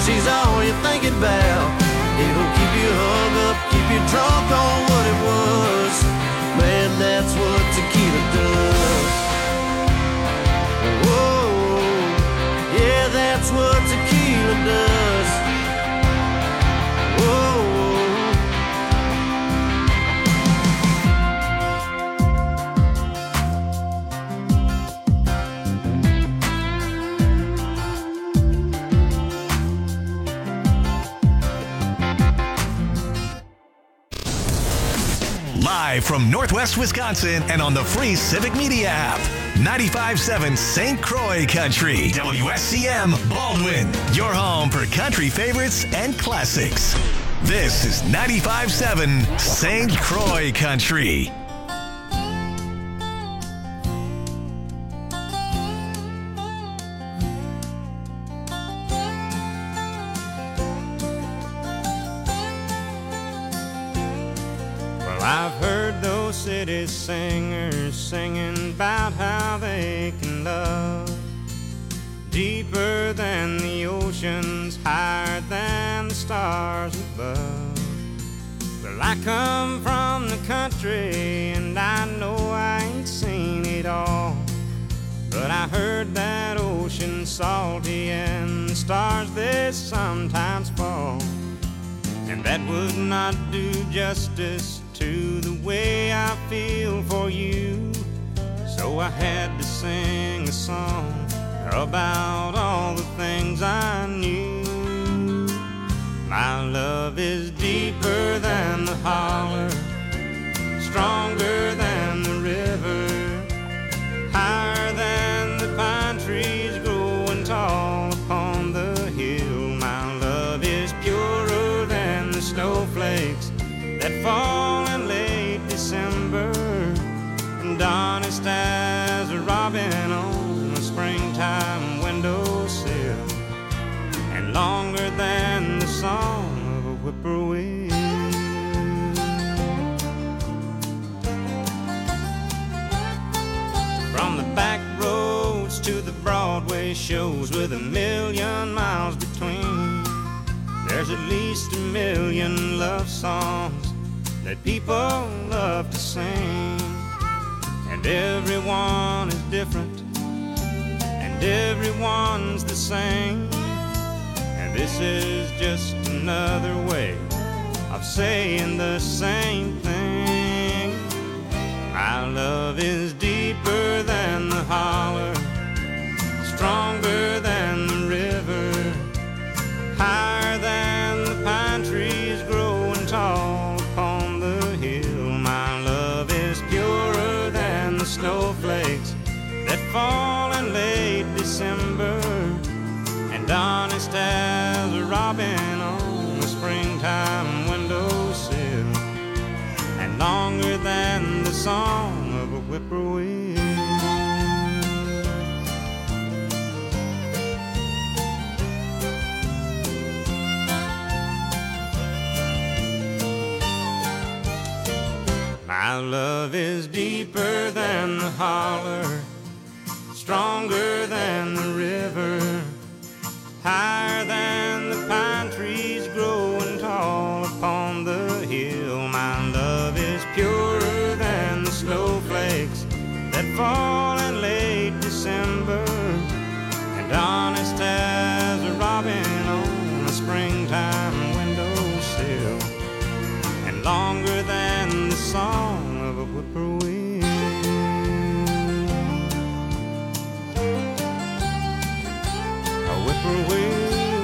she's all you're thinking about. It'll keep you hung up, keep you drunk on what it was. Man, that's what tequila does. Whoa, yeah, that's what tequila does. Whoa. Live from Northwest Wisconsin and on the free Civic Media app. 95.7 St. Croix Country. WSCM Baldwin. Your home for country favorites and classics. This is 95.7 St. Croix Country. I've heard those city singers singing about how they can love deeper than the oceans, higher than the stars above. Well, I come from the country and I know I ain't seen it all, but I heard that ocean's salty and the stars they sometimes fall, and that would not do justice to the way I feel for you. So I had to sing a song about all the things I knew. My love is deeper than the holler, stronger than the river, higher than the pine trees growing tall upon the hill. My love is purer than the snowflakes that fall in late December, and honest as a robin on a springtime windowsill, and longer than the song of a whippoorwill. From the back roads to the Broadway shows with 1,000,000 miles between, there's at least 1,000,000 love songs that people love to sing, and everyone is different, and everyone's the same, and this is just another way of saying the same thing. My love is deeper than the holler, stronger than the river, higher than the pine trees growing tall upon the hill. My love is purer than the snowflakes that fall in late December, and honest as a robin on a springtime windowsill, and longer than the song of a whippoorwill. My love is deeper than the holler, stronger than the river, higher than the pine trees growing tall upon the hill. My love is purer than the snowflakes that fall in late December, and honest as a robin on a springtime windowsill, and longer than the song of a whippoorwill. A whippoorwill.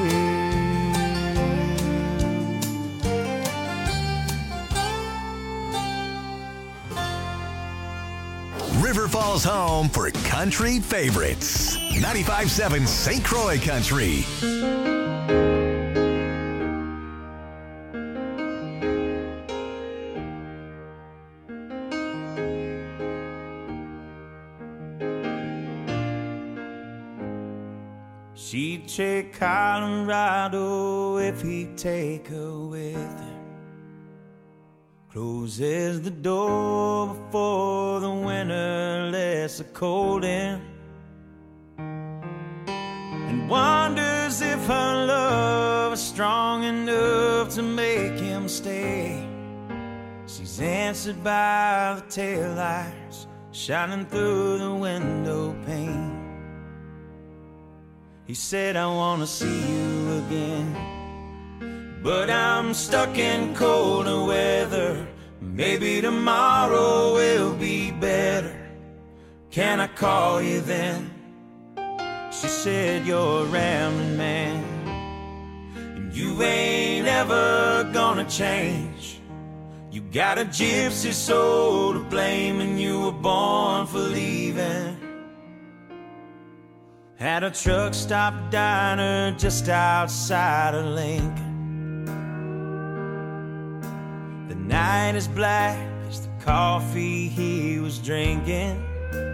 River Falls home for country favorites. 95.7 St. Croix Country. She'd take Colorado if he'd take her with him. Closes the door before the winter lets the cold in, and wonders if her love love is strong enough to make him stay. She's answered by the taillights shining through the window pane. He said, I wanna see you again, but I'm stuck in colder weather. Maybe tomorrow will be better. Can I call you then? She said, you're a rambling man, and you ain't ever gonna change. You got a gypsy soul to blame, and you were born for leaving. At a truck stop diner just outside of Lincoln. The night is black as the coffee he was drinking,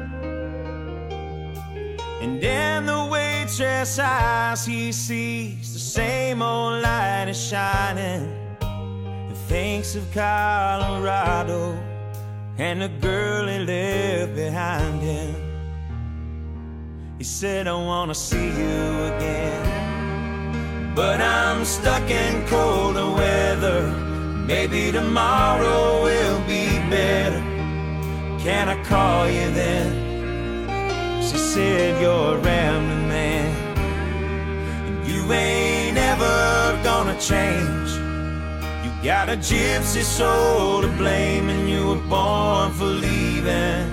and in the waitress' eyes he sees the same old light is shining, and thinks of Colorado and the girl he left behind him. He said, I wanna see you again, but I'm stuck in colder weather. Maybe tomorrow will be better. Can I call you then? She said, you're a rambling man, and you ain't ever gonna change. You got a gypsy soul to blame, and you were born for leaving.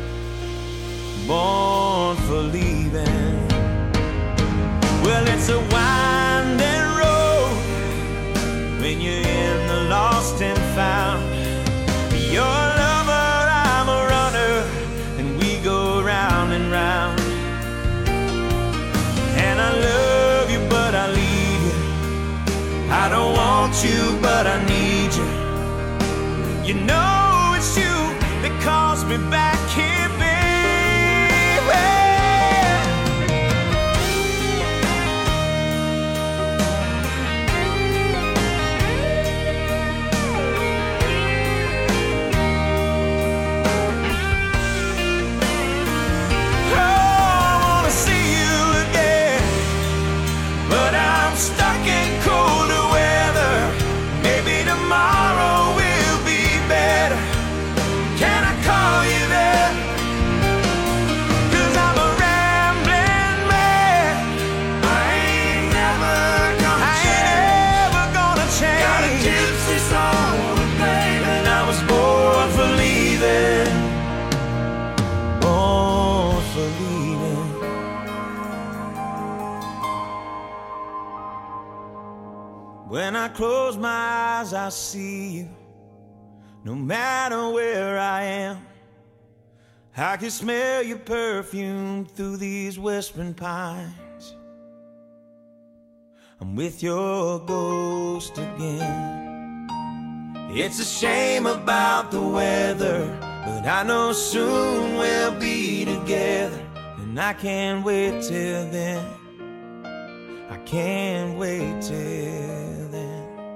Born for leaving. Well, it's a winding road when you're in the lost and found. You're a lover, I'm a runner, and we go round and round. And I love you, but I leave you. I don't want you, but I need you. You know it's you that calls me back here, baby. Stuck in colder weather. Maybe tomorrow will be better. Can I call you there? 'Cause I'm a rambling man. I ain't never gonna change. Got a gypsy soul, baby, and I was born for leaving. Born for leaving. When I close my eyes, I see you. No matter where I am, I can smell your perfume through these whispering pines. I'm with your ghost again. It's a shame about the weather, but I know soon we'll be together. And I can't wait till then. I can't wait till then.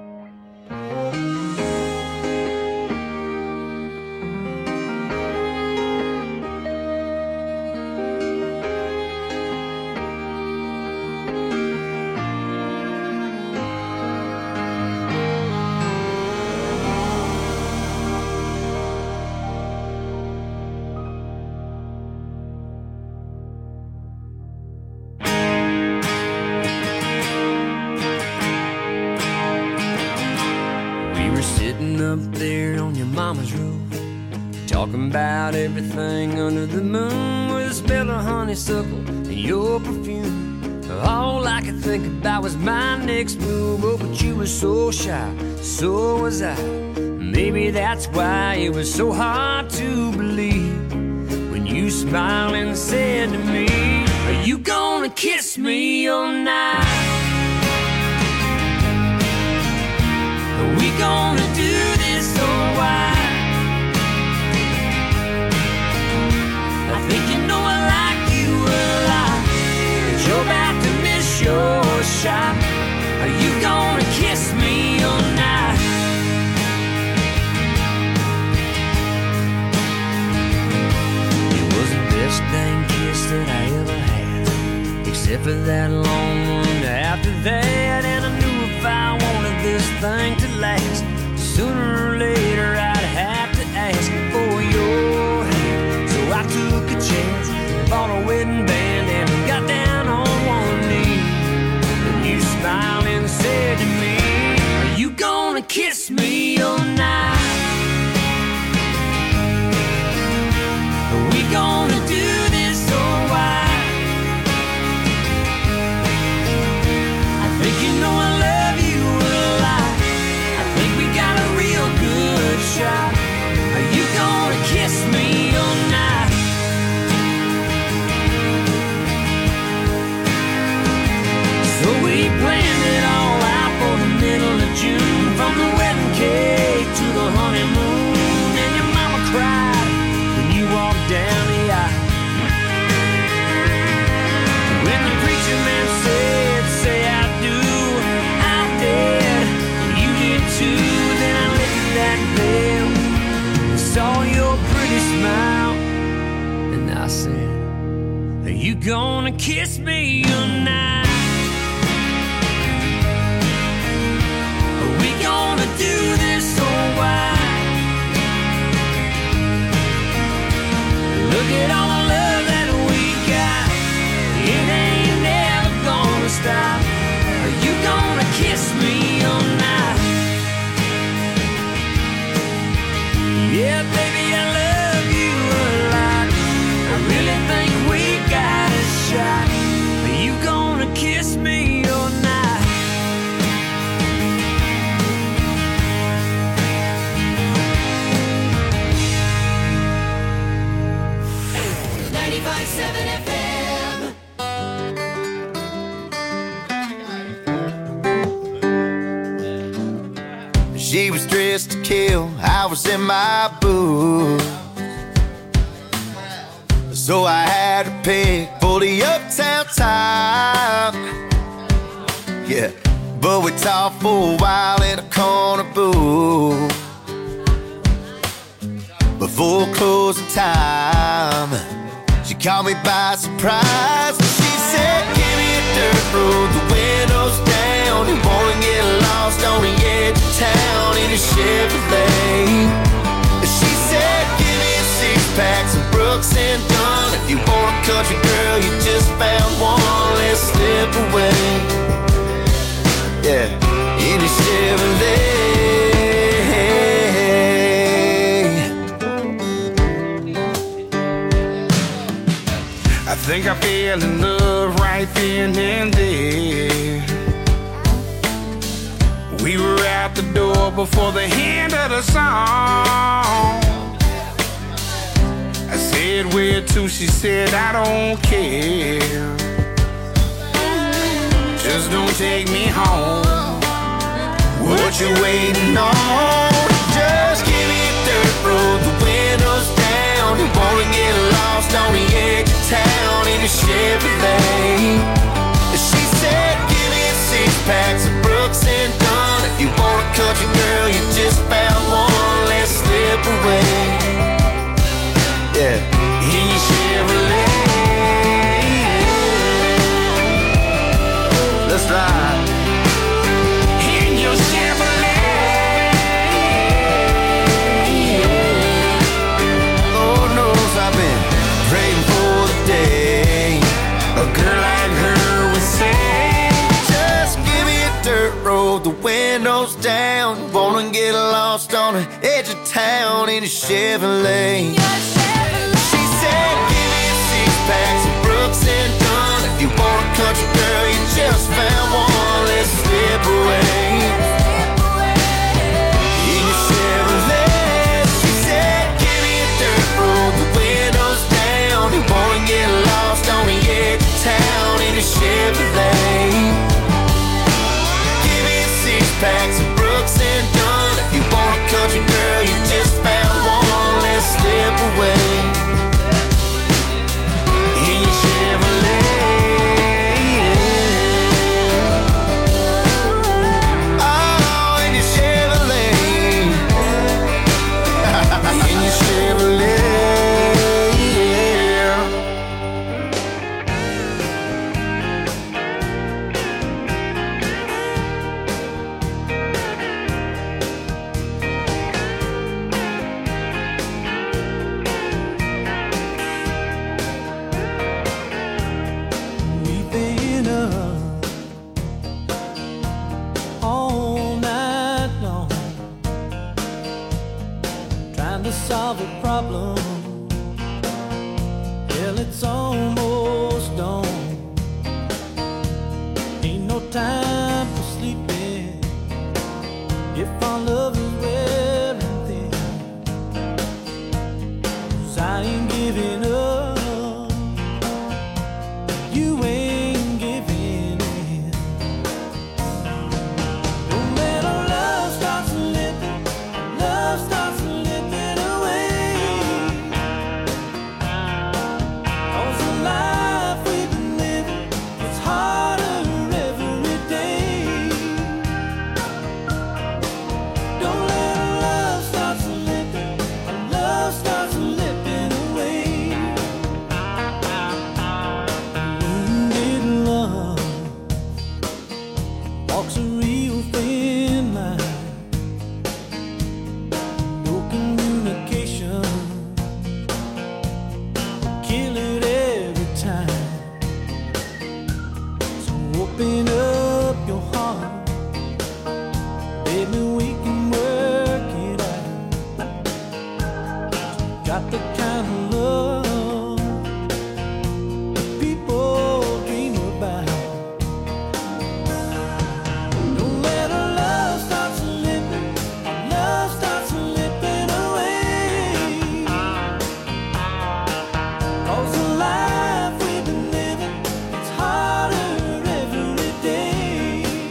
Up there on your mama's roof, talking about everything under the moon, with a smell of honeysuckle and your perfume. All I could think about was my next move. Oh, but you were so shy, so was I. Maybe that's why it was so hard to believe when you smiled and said to me, are you gonna kiss me all night? Are we gonna do this or why? I think you know I like you a lot, but you're about to miss your shot. Are you gonna kiss me all night? It was the best dang kiss that I ever had, except for that long one after that, and I knew anything to last. Sooner or later I'd have to ask for your hand. So I took a chance, bought a wedding band and got down on one knee. And you smiled and said to me, are you gonna kiss me all night? Are we gonna do this or why? I think you know I love you a lot. I think we got a real good shot. Are you gonna kiss me all night? So we planned it all out for the middle of June, from the wedding cake to the honeymoon. And your mama cried when you walked down the aisle. When the preacher man said, say I do, I did, you did too. Then I lifted that veil and saw your pretty smile, and I said, are you gonna kiss me tonight? Are we gonna do this or why? Look at all the love that we got, it ain't never gonna stop. Are you gonna kiss me all night? Yeah, baby, I love you a lot. I really think we got a shot. Are you gonna kiss me all night? She was dressed to kill, I was in my boots. So I had to pick for the uptown top. Yeah, but we talked for a while in a corner booth. Before closing time, she caught me by surprise. She said, give me a dirt road, the windows down. You wanna get lost on the edge of town in a Chevrolet. She said, give me a six-pack, some Brooks and Dunn. If you want a country girl, you just found one, let's slip away. Yeah, in a Chevrolet. I think I fell in love right then and there. We were out the door before the end of the song. I said, where to? She said, I don't care. Just don't take me home. What you waiting on? Just give me a dirt road, the windows down. You wanna get lost on the edge of town in a Chevrolet. She said, give me a six-pack, some Brooks and Dunn. If you want a country girl, you just found one, let's slip away. Yeah, in your Chevrolet. Let's ride. In your Chevrolet. Lord knows I've been praying for the day a girl like her would say, just give me a dirt road, the windows down. Wanna get lost on the edge of town in a Chevrolet. She said, give me a six-pack, some Brooks and Dunn. If you want a country girl, you just found one, let's slip away. In your Chevrolet. She said, give me a dirt road, the windows down. You wanna get lost on the edge of town in a Chevrolet. Give me a six-pack, some Brooks and Dunn. If you want a country girl, you just found one, let's slip away. problem. Hell, it's almost dawn. Ain't no time for sleeping if our love is wearing thin. 'Cause I ain't giving up, you ain't giving in. Don't let our love start slipping, love starts slipping away. 'Cause the life we've been living, it's harder every day. Don't let our love start slipping, our love starts slipping away. Wounded love walks a real thin line. No communication, kill it every time. So open up your heart, baby, we can work it out. Got the kind of love that people dream about. Don't let our love start slipping, our love starts slipping away. 'Cause the life we've been living, it's harder every day.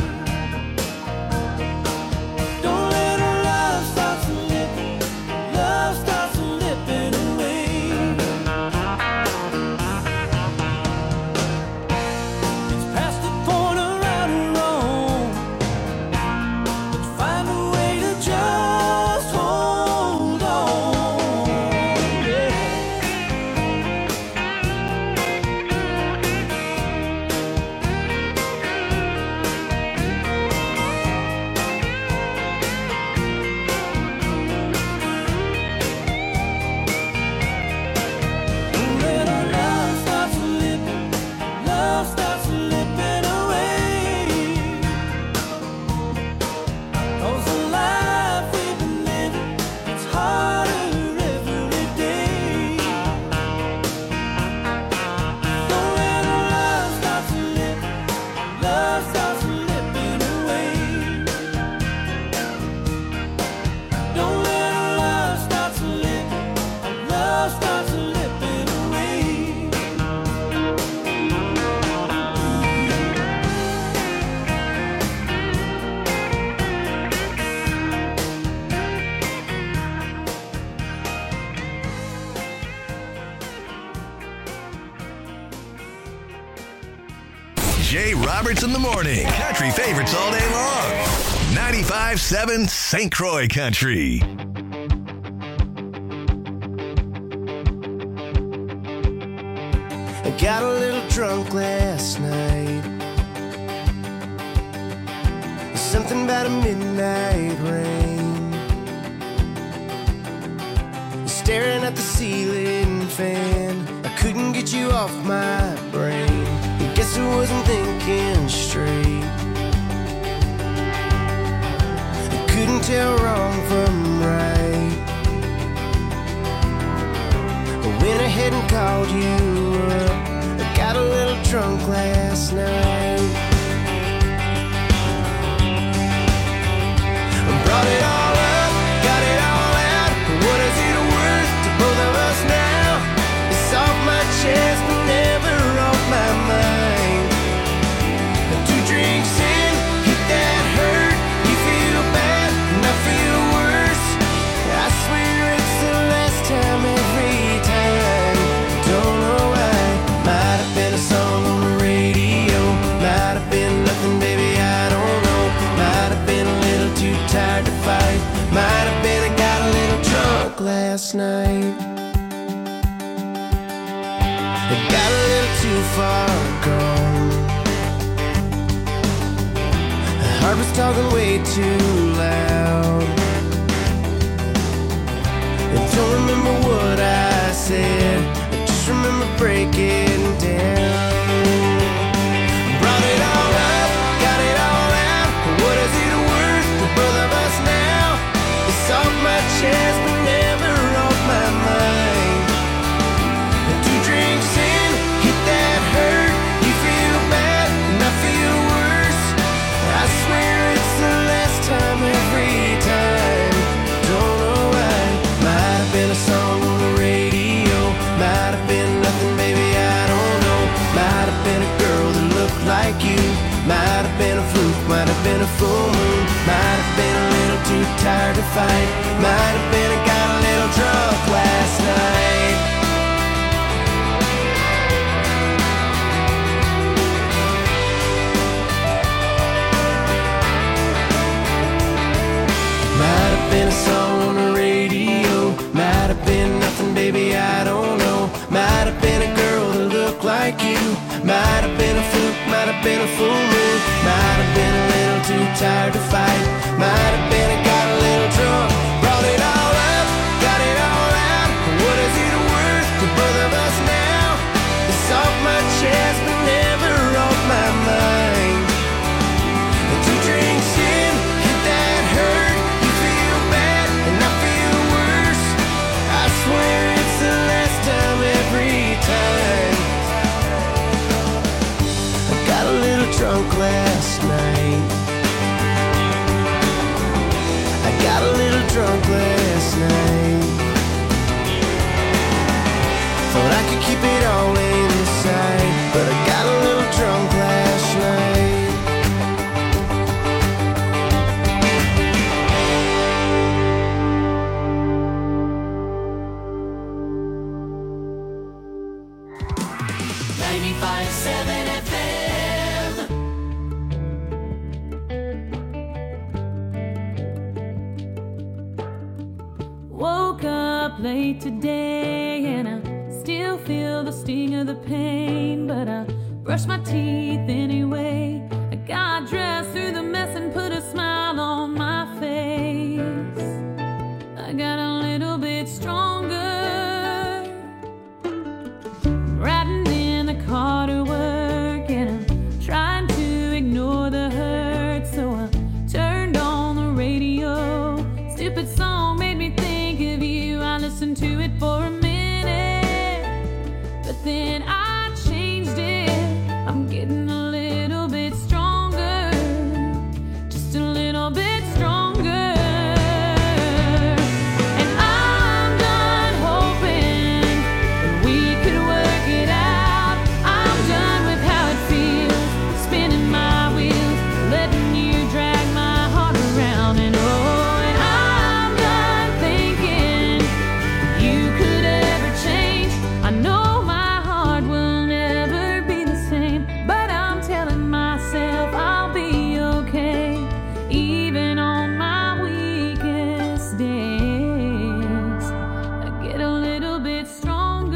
Don't let our love start slipping, love starts slipping away. It's past the point of right or wrong. Let's find a way to just hold on. Yeah. Don't let our love start slipping, love starts slipping away. 'Cause the life we've been living, it's harder every day. Don't let our love start slipping, love starts slipping away. Don't let our love start slipping, love starts slipping away. Jay Roberts in the morning. Country favorites all day long. 95.7 St. Croix Country. I got a little drunk last night. Something about a midnight rain. Staring at the ceiling fan, I couldn't get you off my brain. I guess I wasn't thinking straight. I couldn't tell wrong from right. I went ahead and called you up. I got a little drunk last night. I brought it all up, got it all out. What is it worth to both of us now? It's off my chest but never off my mind. 2 drinks in, hit that hurt. You feel bad and I feel worse. I swear it's the last time every time. Don't know why. Might have been a song on the radio. Might have been nothing, baby, I don't know. Might have been a little too tired to fight. Might have been I got a little drunk last night. I got a little too far gone. My heart was talking way too loud. I don't remember what I said, I just remember breaking down. Brought it all up, got it all out. What is it worth to both of us now? It's off my chest but never off my mind. been a full moon, might have been a little too tired to fight, might have been I got a little drunk last night. Might have been a song on the radio, might have been nothing, baby, I don't know. Might have been a girl that looked like you, might have been a fluke, might have been a full moon, might have been a little too tired to fight, might have been I got a little drunk, brought it all up, got it all out. What is it worth to both of us now? It's off my chest but never off my mind. And 2 drinks in, hit that hurt, you feel bad and I feel worse. I swear it's the last time every time. I got a little drunk last night. I got a little drunk last night. Thought I could keep it all inside, but I got a little drunk last night. Woke up late today and I still feel the sting of the pain, but I brushed my teeth anyway. I got dressed through the mess and put a smile on my face. I got a little bit stronger, riding in the car to work and I'm trying to ignore the hurt, so I turned on the radio. Stupid song made me think of you. I listened to it for a minute, but then I changed it. I'm getting a little bit stronger, just a little bit stronger. And I'm done hoping that we could work it out. I'm done with how it feels, spinning my wheels, letting you drag my heart around. And oh, and I'm done thinking you could ever change. I know my heart will never be the same, but I'm telling myself I'll be okay, even on my weakest days. I get a little bit stronger.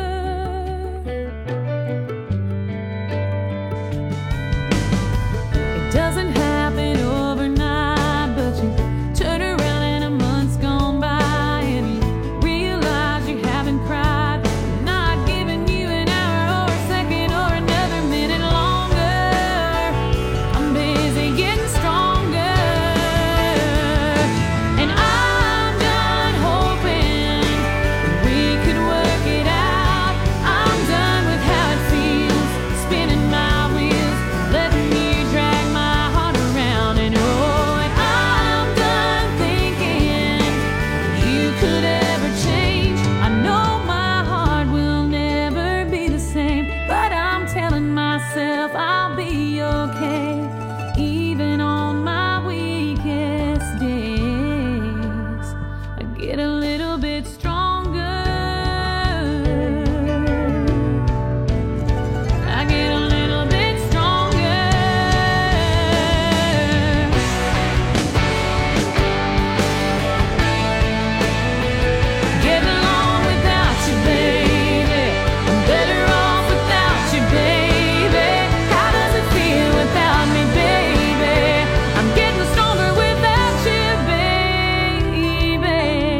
It doesn't happen overnight, but you turn around and a month's gone by and you realize you haven't cried. I'm not giving you an hour or a second or another minute longer. I'm busy getting stronger. And I'm done hoping that we could work it out. I'm done with how it feels, spinning my wheels, letting you drag my heart around. And oh, and I'm done thinking you could ever change. I know my heart will never be the same, but I'm telling myself I'll be okay, even on my weakest days. I get a little bit stronger. I get a little bit stronger. Getting along without you, baby. I'm better off without you, baby. How does it feel without me, baby? I'm getting stronger without you, baby.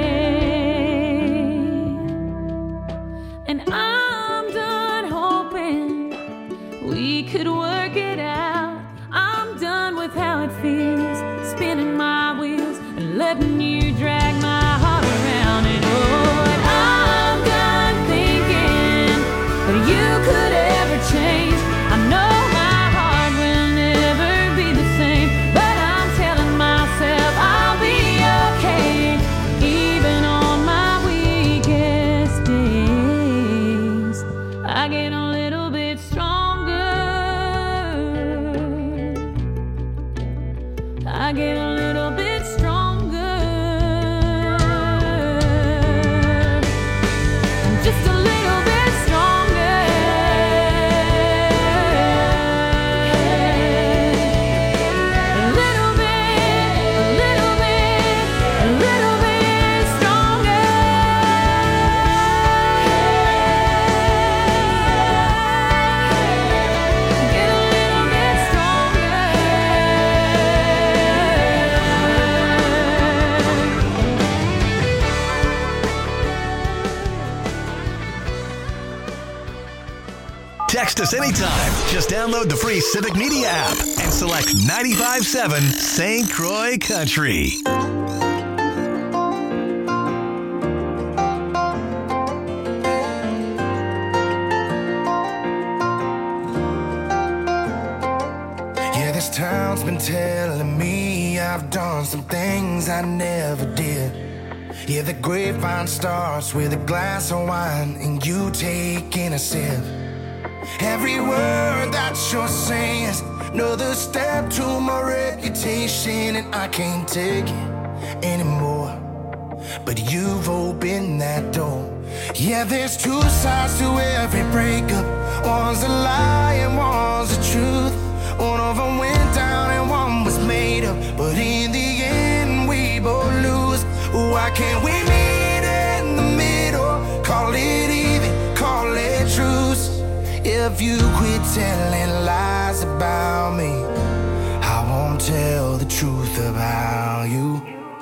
And I'm done hoping we could work it out. I'm done with how it feels, spinning my wheels and letting you drag my heart around. And oh, and I'm done thinking that you could ever change. I know my heart will never be the same, but I'm telling myself I'll be okay, even on my weakest days. I get a little bit stronger. Text us anytime. Just download the free Civic Media app and select 95.7 St. Croix Country. Yeah, this town's been telling me I've done some things I never did. Yeah, the grapevine starts with a glass of wine and you taking a sip. Every word that you're saying is another step to my reputation, and I can't take it anymore. But you've opened that door. Yeah, there's two sides to every breakup. One's a lie and one's the truth. One of them went down and one was made up, but in the end we both lose. Why can't we meet in the middle? Call it even, call it truce. If you quit telling lies about me, I won't tell the truth about you.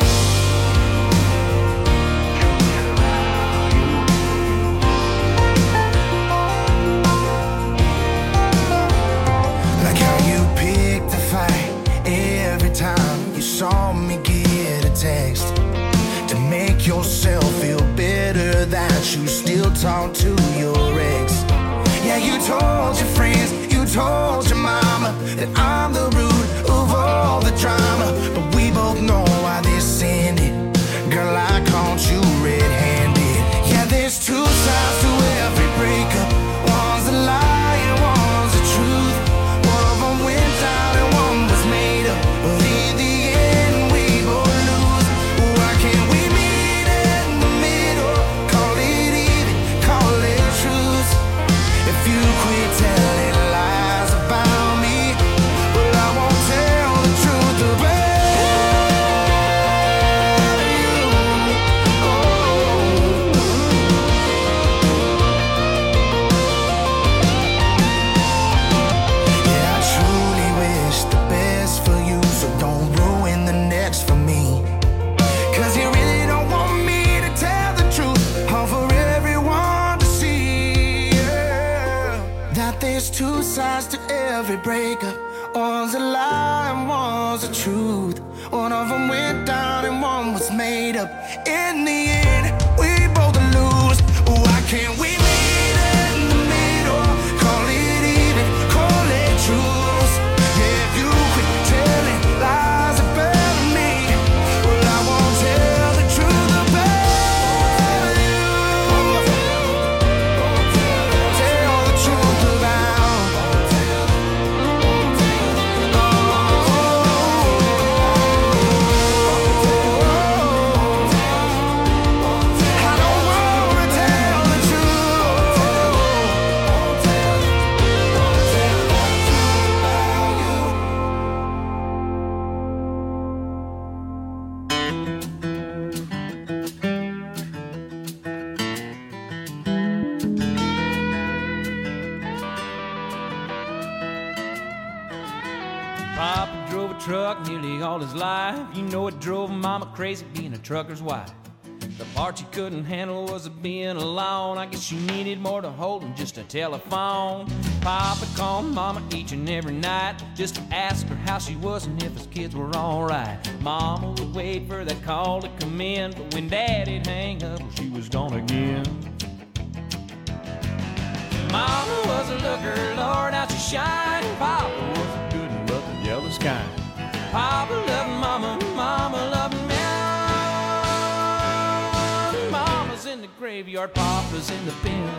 Like how you picked a fight every time you saw me get a text, to make yourself feel better that you still talk to your ex. Yeah, you told your friends, you told your mama that I'm the root of all the drama. But we both know why this ended. Girl, I caught you red-handed. Yeah, there's two sides to every breakup. One's a lie and one's the truth. One of them went down and one was made up, but in the end we both lose. Why can't we meet in the middle? Call it even, call it truth. If you quit telling lies about me, well, I won't tell the truth about you. Oh. Yeah, I truly wish the best for you, so don't ruin the next for me. 'Cause you really don't want me to tell the truth, all for everyone to see. Yeah. That there's two sides to every breakup. One's a lie and one's the truth. One of them went down and one was made up. In the end, we both lose. Why can't we meet in the middle? Call it even, call it truth. Yeah, if you quit telling lies about me, well, I won't tell the truth about you. Tell the truth about I don't wanna tell the truth. Papa drove a truck nearly all his life. You know it drove Mama crazy being a trucker's wife. The part she couldn't handle was being alone. I guess she needed more to hold than just a telephone. Papa called Mama each and every night just to ask her how she was and if his kids were alright. Mama would wait for that call to come in, but when Daddy'd hang up, well, she was gone again. Mama was a looker, Lord, how she shined. Papa was a good and but the jealous kind. Papa loved Mama, Mama loved me. Mama's in the graveyard, Papa's in the pen.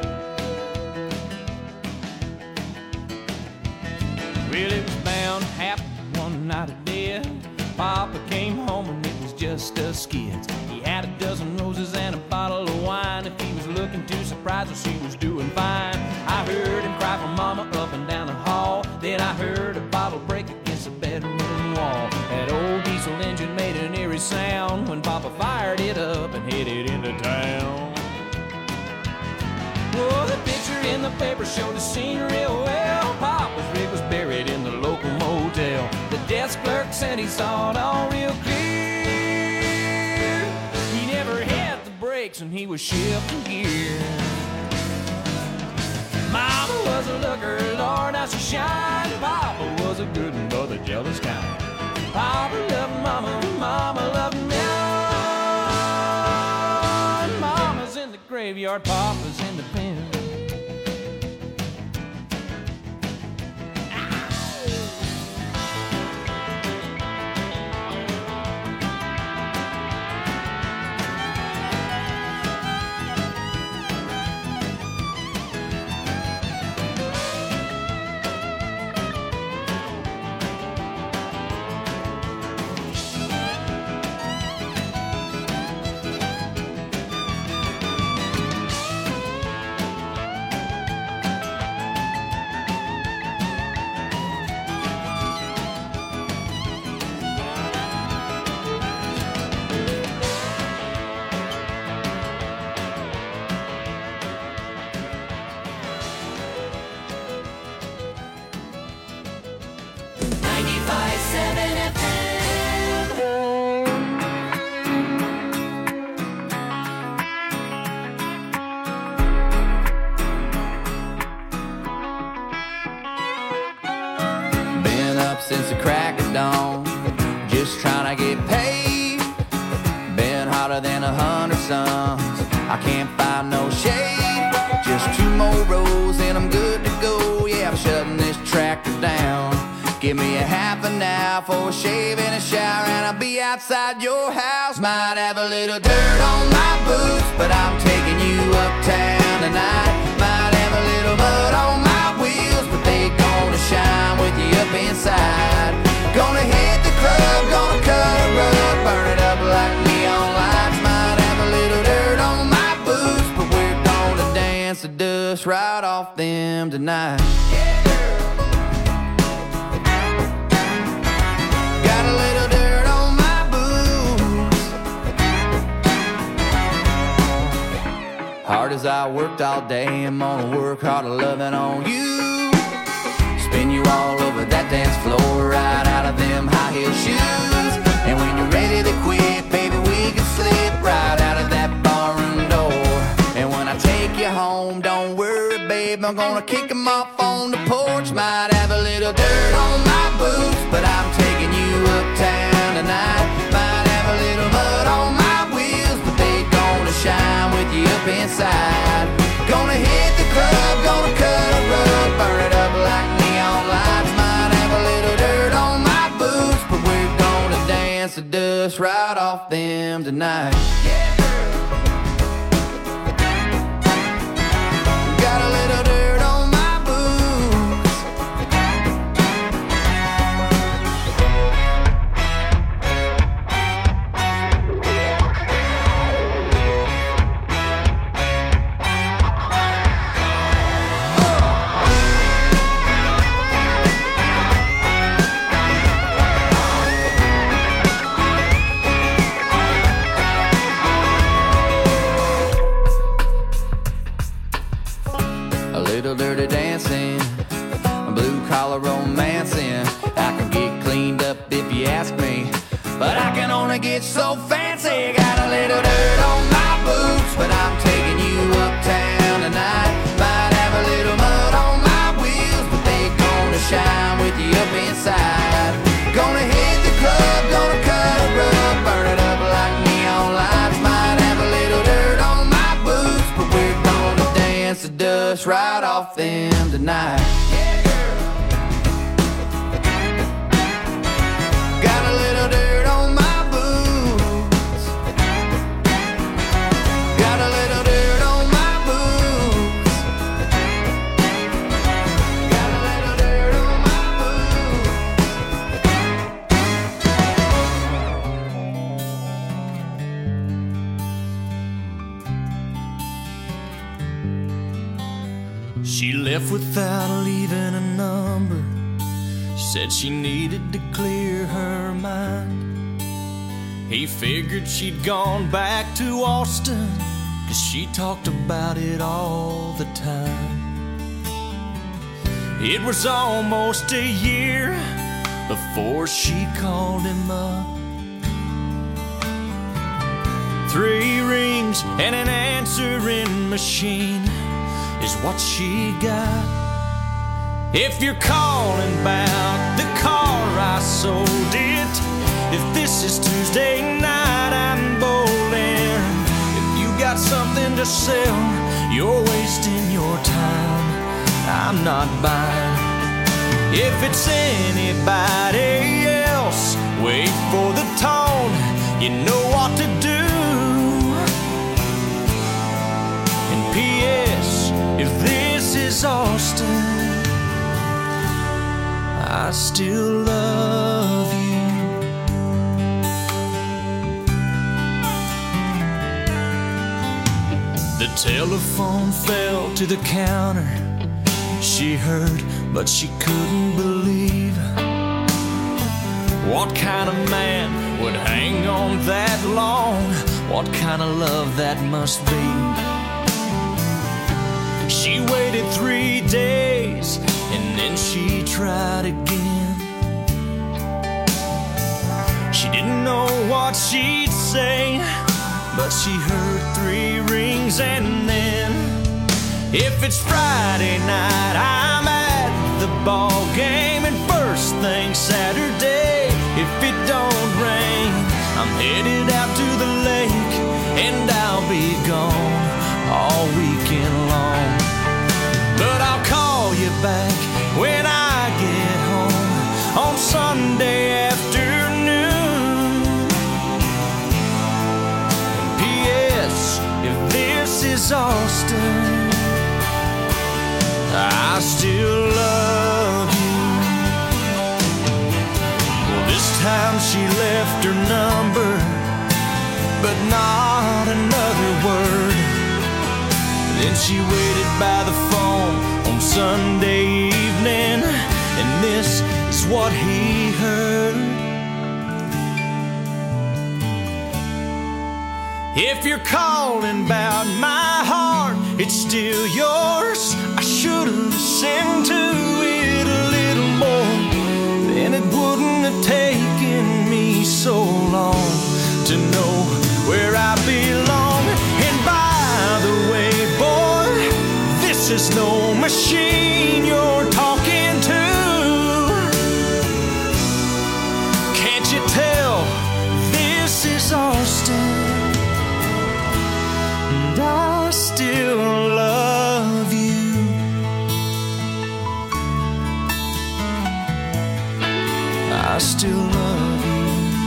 Well, it was bound to happen one night of death. Papa came home and it was just us kids. He had a dozen roses and a bottle of wine. If he was looking too surprised, well, she was doing fine. I heard him cry for Mama up and down the hall. Then I heard a bottle break against the bedroom wall. That old diesel engine made an eerie sound when Papa fired it up and headed into town. Oh, the picture in the paper showed the scene real well. Papa's rig was buried in the local motel. The desk clerk said he saw it all real clear. He never had the brakes and he was shifting gear. Mama was a looker, Lord, now she shine. Papa was a good one, but the jealous kind. Papa loved Mama, Mama loved me. Mama's in the graveyard, Papa's in the pen. Since the crack of dawn, just trying to get paid. Been hotter than 100 suns, I can't find no shade. Just 2 more rows and I'm good to go. Yeah, I'm shutting this tractor down. Give me a half an hour for a shave and a shower, and I'll be outside your house. Might have a little dirt on my boots, but I'm taking you uptown tonight. Might have a little mud on my wheels, but they gonna shine with you up inside. Gonna hit the club, gonna cut a rug, burn it up like neon lights. Might have a little dirt on my boots, but we're gonna dance the dust right off them tonight. Got a little dirt on my boots. Hard as I worked all day, I'm gonna work harder loving on you. Spin you all over that dance floor, right out of them high heel shoes. And when you're ready to quit, baby, we can slip right out of that barroom door. And when I take you home, don't worry, babe, I'm gonna kick them off on the porch. Might have a little dirt on my boots, but I'm taking you uptown tonight. Might have a little mud on my wheels, but they gonna shine with you up inside. Gonna hit the club, gonna cut a rug, burn it up like neon lights. Might have a little dirt on my boots, but we're gonna dance the dust right off them tonight. Got a little dirt on my boots. Little dirty dancing, blue collar romancing. I can get cleaned up if you ask me, but I can only get so fancy. Got a little dirt on my boots, but I'm taking you uptown tonight. Might have a little mud on my wheels, but they gonna shine with you up inside. Gonna hit the club, gonna cut a rug, burn it up like neon lights. Might have a little dirt on my boots, but we're gonna dance the dust right off them tonight. Got a little dirt on my boots. Got a little dirt on my boots. Got a little dirt on my boots. She left without leaving a number. She said she needed to clear her mind. He figured she'd gone back to Austin, 'cause she talked about it all the time. It was almost a year before she called him up. 3 rings and an answering machine. is what she got. If you're calling about the car I sold it, if this is Tuesday night I'm bowling, if you got something to sell, you're wasting your time, I'm not buying. If it's anybody else, wait for the tone, you know what to do. And P.S. if this is Austin, I still love you. The telephone fell to the counter. She heard, but she couldn't believe. What kind of man would hang on that long? What kind of love that must be? She waited 3 days and then she tried again. She didn't know what she'd say, but she heard 3 rings and then, if it's Friday night, I'm at the ball game, and first thing Saturday, if it don't rain, I'm headed out to the lake, and I'll be gone all weekend long. But I'll call you back when I get home on Sunday afternoon. And P.S. if this is Austin, I still love you. Well, this time she left her number, but not another word. Then she waited by the phone on Sunday evening, and this is what he heard. If you're calling about my heart, it's still yours. I should have listened to it a little more, then it wouldn't have taken me so long to know where I belong. And by the way, boy, this is no machine you're talking to. Can't you tell this is Austin? And I still love you. I still love you.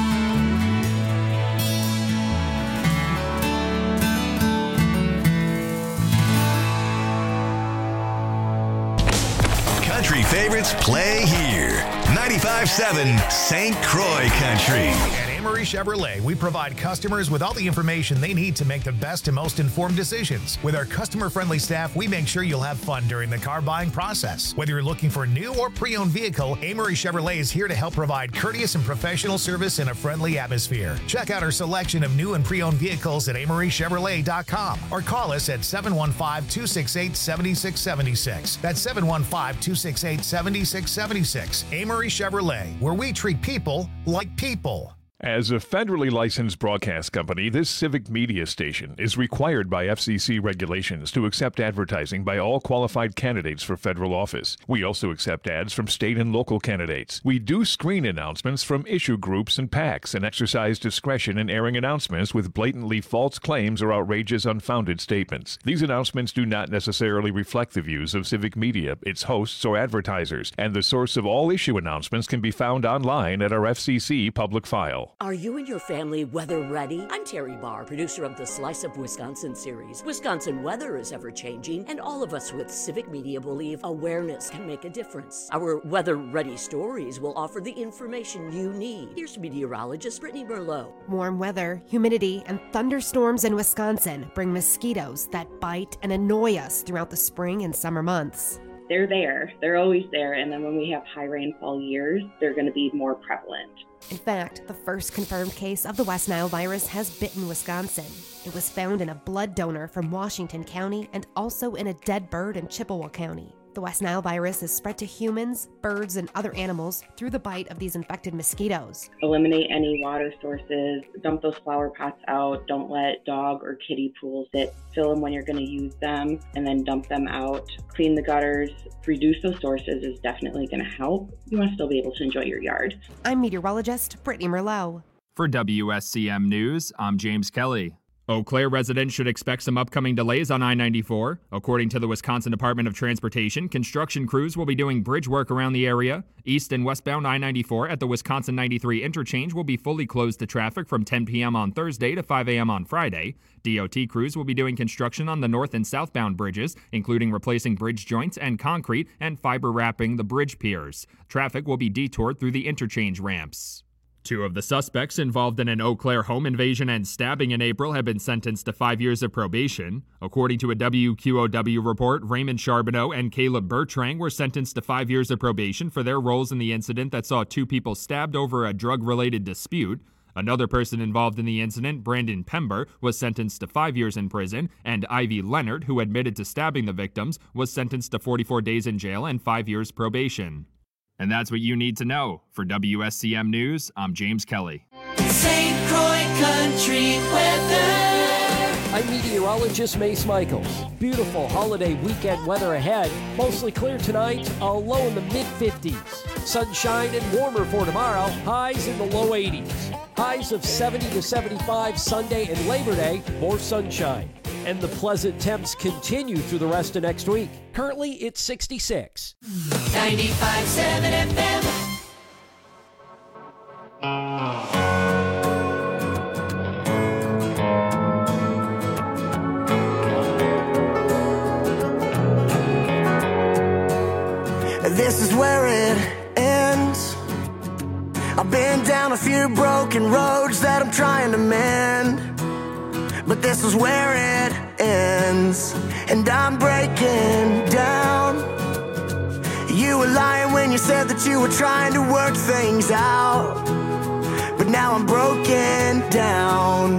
Country favorites play here. 95.7 St. Croix Country. At Amory Chevrolet, we provide customers with all the information they need to make the best and most informed decisions. With our customer-friendly staff, we make sure you'll have fun during the car buying process. Whether you're looking for a new or pre-owned vehicle, Amory Chevrolet is here to help provide courteous and professional service in a friendly atmosphere. Check out our selection of new and pre-owned vehicles at AmoryChevrolet.com or call us at 715-268-7676. That's 715-268-7676. Amory Chevrolet, where we treat people like people. As a federally licensed broadcast company, this civic media station is required by FCC regulations to accept advertising by all qualified candidates for federal office. We also accept ads from state and local candidates. We do screen announcements from issue groups and PACs and exercise discretion in airing announcements with blatantly false claims or outrageous, unfounded statements. These announcements do not necessarily reflect the views of civic media, its hosts, or advertisers, and the source of all issue announcements can be found online at our FCC public file. Are you and your family weather ready? I'm Terry Barr, producer of the Slice of Wisconsin series. Wisconsin weather is ever-changing, and all of us with civic media believe awareness can make a difference. Our weather-ready stories will offer the information you need. Here's meteorologist Brittany Merlot. Warm weather, humidity, and thunderstorms in Wisconsin bring mosquitoes that bite and annoy us throughout the spring and summer months. They're there. They're always there. And then when we have high rainfall years, they're going to be more prevalent. In fact, the first confirmed case of the West Nile virus has bitten Wisconsin. It was found in a blood donor from Washington County and also in a dead bird in Chippewa County. The West Nile virus is spread to humans, birds, and other animals through the bite of these infected mosquitoes. Eliminate any water sources, dump those flower pots out, don't let dog or kitty pools sit, fill them when you're going to use them, and then dump them out. Clean the gutters, reduce those sources is definitely going to help. You want to still be able to enjoy your yard. I'm meteorologist Brittany Merlot. For WSCM News, I'm James Kelly. Eau Claire residents should expect some upcoming delays on I-94. According to the Wisconsin Department of Transportation, construction crews will be doing bridge work around the area. East and westbound I-94 at the Wisconsin 93 interchange will be fully closed to traffic from 10 p.m. on Thursday to 5 a.m. on Friday. DOT crews will be doing construction on the north and southbound bridges, including replacing bridge joints and concrete and fiber wrapping the bridge piers. Traffic will be detoured through the interchange ramps. 2 of the suspects involved in an Eau Claire home invasion and stabbing in April have been sentenced to 5 years of probation. According to a WQOW report, Raymond Charbonneau and Caleb Bertrand were sentenced to 5 years of probation for their roles in the incident that saw 2 people stabbed over a drug-related dispute. Another person involved in the incident, Brandon Pember, was sentenced to 5 years in prison, and Ivy Leonard, who admitted to stabbing the victims, was sentenced to 44 days in jail and 5 years probation. And that's what you need to know. For WSCM News, I'm James Kelly. St. Croix Country Weather. I'm meteorologist Mace Michaels. Beautiful holiday weekend weather ahead. Mostly clear tonight, a low in the mid-50s. Sunshine and warmer for tomorrow, highs in the low 80s. Highs of 70 to 75 Sunday and Labor Day, more sunshine. And the pleasant temps continue through the rest of next week. Currently, it's 66. 95.7 FM. This is where it ends. I've been down a few broken roads that I'm trying to mend, but this is where it ends, and I'm breaking down. You were lying when you said that you were trying to work things out, but now I'm broken down.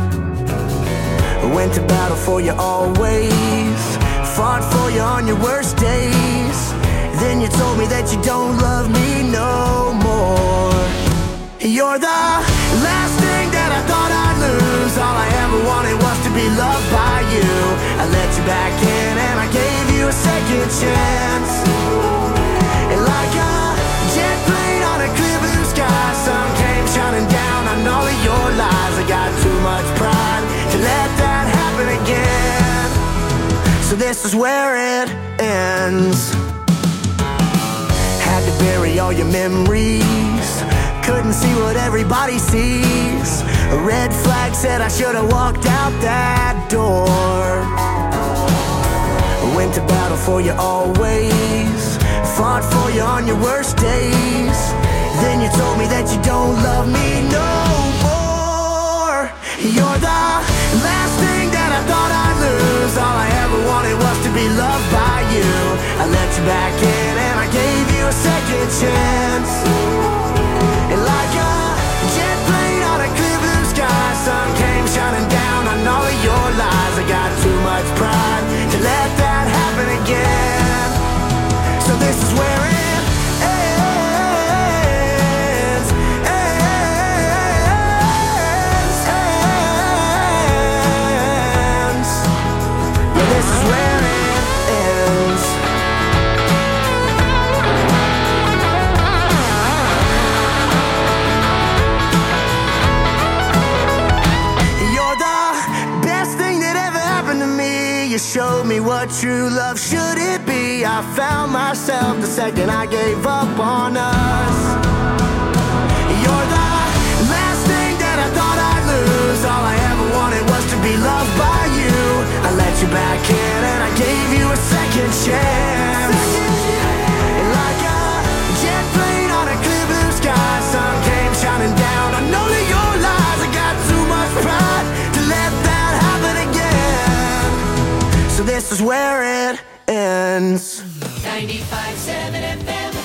I went to battle for you always, fought for you on your worst days. Then you told me that you don't love me no more. You're the last thing that I thought I'd lose. All I ever wanted was to be loved by you. I let you back in and I gave you a second chance. And like a jet plane on a clear blue sky, sun came shining down on all of your lies. I got too much pride to let that happen again. So this is where it ends. Had to bury all your memories, couldn't see what everybody sees. A red flag said I should have walked out that door. I went to battle for you always, fought for you on your worst days. Then you told me that you don't love me no more. You're the last thing that I thought I'd lose. All I ever wanted was to be loved by you. I let you back in and I gave you a second chance. And like a jet plane on a clear blue sky, sun came shining down on all of your lies. I got too much pride to let that happen again. So this is where it ends, ends. Yeah, this is where it ends. You showed me what true love should it be. I found myself the second I gave up on us. You're the last thing that I thought I'd lose. All I ever wanted was to be loved by you. I let you back in and I gave you a second chance. And like a jet plane on a clear blue sky, sun came shining down on all of your lies. I got too much pride to let that happen again. So this is where it ends. 95.7 FM.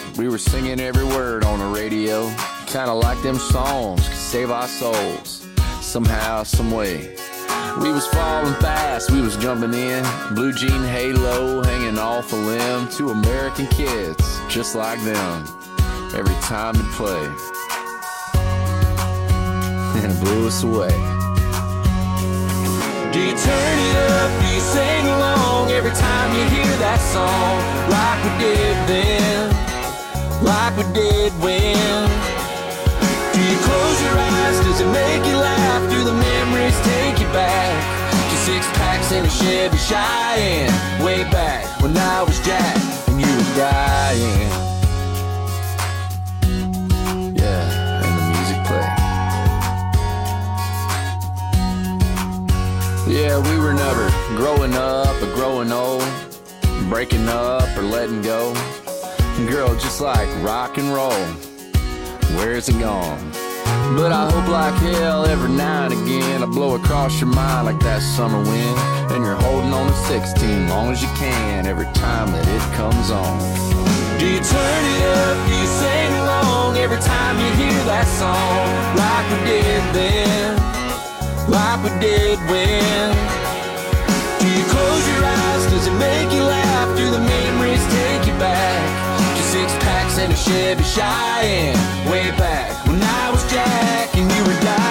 We were singing every word on the radio, kinda like them songs could save our souls, somehow, some way. We was falling fast, we was jumping in, blue jean halo hanging off a limb. Two American kids, just like them, every time it played. And it blew us away. Do you turn it up, do you sing along every time you hear that song? Like we did then, like we did when. Do you close your eyes, does it make you laugh? Do the memories take you back to six packs in a Chevy Cheyenne? Way back when I was Jack and you were dying. Yeah, and the music played. Yeah, we were never growing up or growing old, breaking up or letting go. Girl, just like rock and roll, where's it gone? But I hope like hell every now and again I blow across your mind like that summer wind, and you're holding on to 16 long as you can every time that it comes on. Do you turn it up, do you sing along every time you hear that song? Like we did then, like we did when. Do you close your eyes, does it make you laugh? Do the memories take you back to six packs and a Chevy Cheyenne? Way back when I was Jack and you were dying.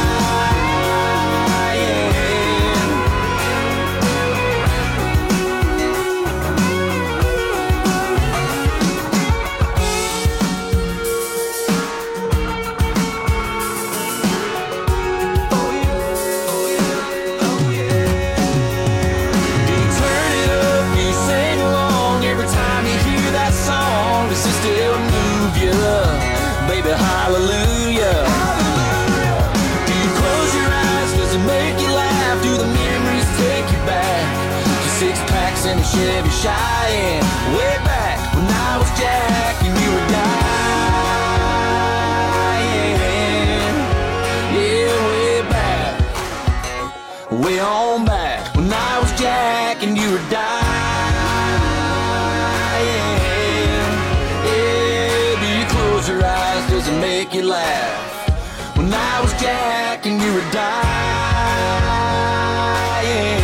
Baby, hallelujah. Do you close your eyes? Does it make you laugh? Do the memories take you back to six packs and a Chevy Cheyenne? Way back when I was Jack and you were dying. Yeah, way back, way on back when I was Jack and you were dying. Your eyes, does it make you laugh? When I was Jack and you were dying.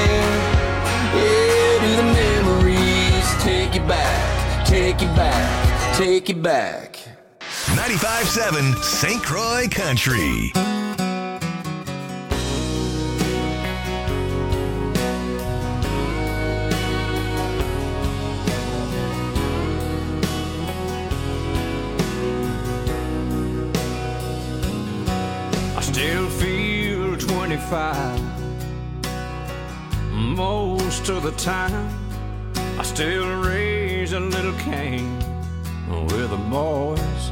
Yeah, do the memories take you back, take you back, take you back. 95.7 St. Croix Country. Still feel 25 most of the time. I still raise a little Cain with the boys.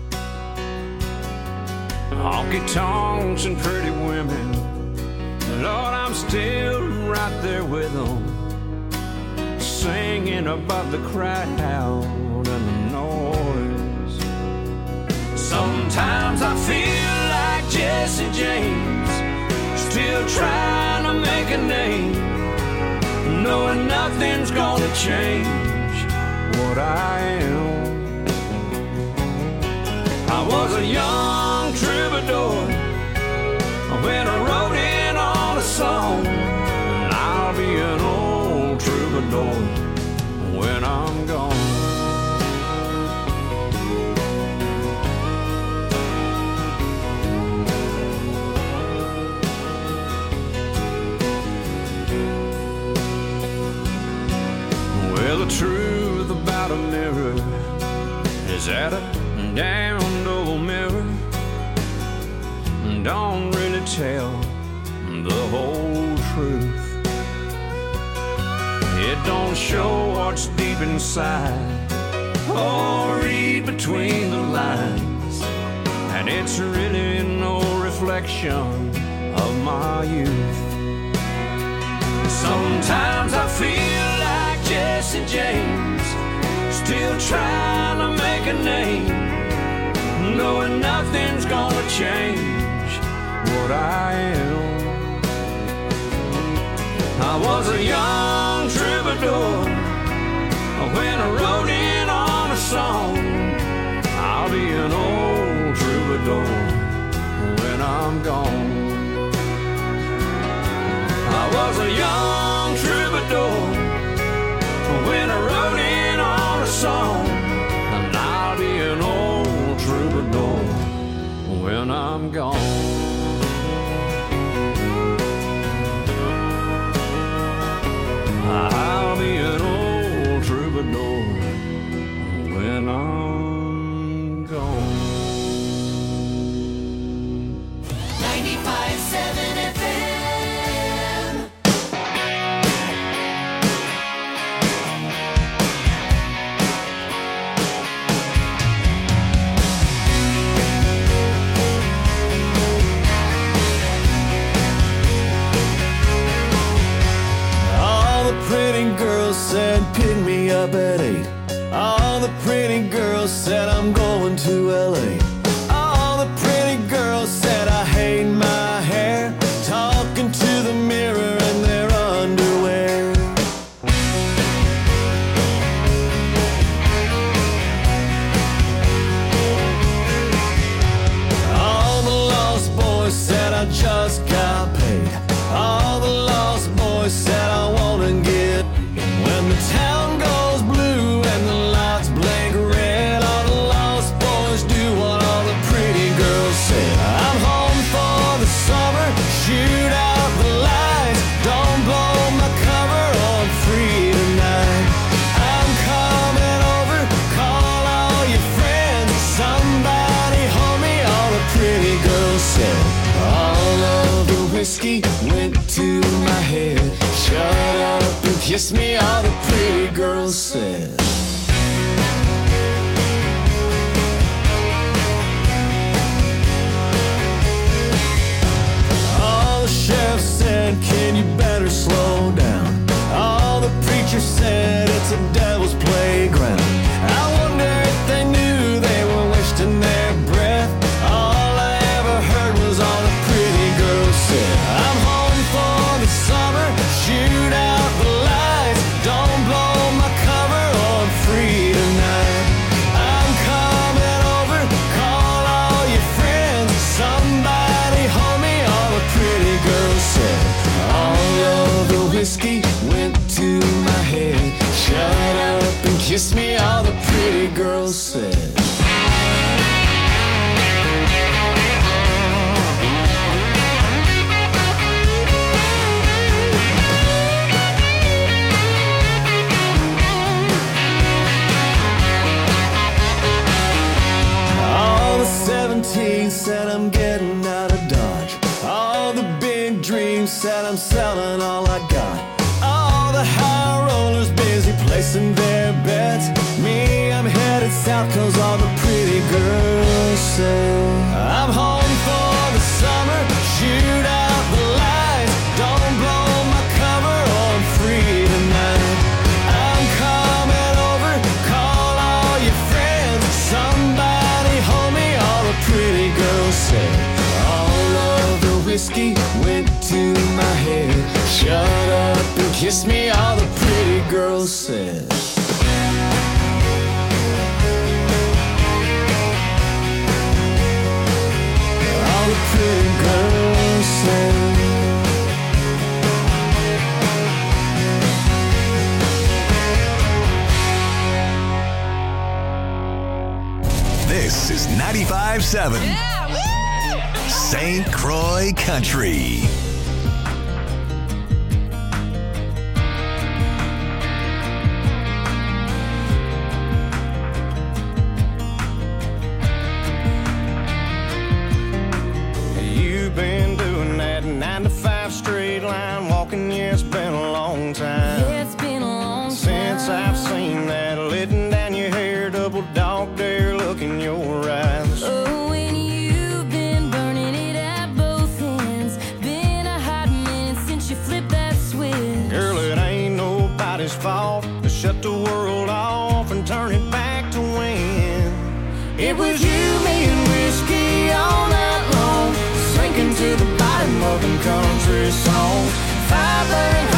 Honky tonks and pretty women, Lord, I'm still right there with them, singing about the crowd and the noise. Sometimes I feel like Jesse James, still trying to make a name, knowing nothing's gonna change what I am. I was a young troubadour when I wrote in on a song, and I'll be an old troubadour when I'm gone. Well, the truth about a mirror is that a damned old mirror don't really tell the whole truth. It don't show what's deep inside or read between the lines, and it's really no reflection of my youth. Sometimes I feel like Jesse James, still trying to make a name, knowing nothing's gonna change what I am. I was a young troubadour when I wrote in on a song, troubadour when I'm gone. I was a young troubadour when I wrote in on a song, and I'll be an old troubadour when I'm gone. I'll be an old troubadour when I'm gone. 95.7 FM. All the pretty girls said pick me up at 8. All the pretty girls said I'm going to LA. All the pretty girls said I hate my hair, talking to the mirror in their underwear. All the lost boys said I just got paid. All the lost boys said I wanna get. When the town goes blue and the lights blink red, all the lost boys do what all the pretty girls said. I'm home for the summer, shoot out the lights, don't blow my cover, I'm free tonight. I'm coming over, call all your friends, somebody hold me, all the pretty girls said. All of the whiskey went to my head. Shut up and kiss me, all the pretty girls said. All the sheriff said, can you better slow down? All the preachers said, it's a devil's playground. I wonder if they knew they were wasting their breath. All I ever heard was all the pretty girls said. I'm home for the summer, shoot out the lights, don't blow my cover, I'm free tonight. I'm coming over, call all your friends, somebody hold me, all the pretty girls said. All of the whiskey went to my head. Shut up and kiss me, all the pretty girls said. All the 17 said I'm getting out of Dodge. All the big dreams said I'm selling all I got. All the high rollers busy placing their bets. Me, I'm headed south cause all the pretty girls say. I'm home for the summer, shoot out the lights, don't blow my cover, I'm free tonight. I'm coming over, call all your friends, somebody hold me, all the pretty girls say. All of the whiskey went to my head. Shut up and kiss me, all the pretty girls said. All the pretty girls said. This is 95.7 St. Croix Country. You've been doing that 9 to 5 straight line walking, yeah, it's been a long time. Yeah, it's been a long time since I've seen that letting down your hair, double dog dare look in your eyes. Oh, and you've been burning it at both ends. Been a hot minute since you flipped that switch. Girl, it ain't nobody's fault to shut the world off and turn it back to when it was you, me, and whiskey all night long, sinking to the bottom of them country songs. Fire burning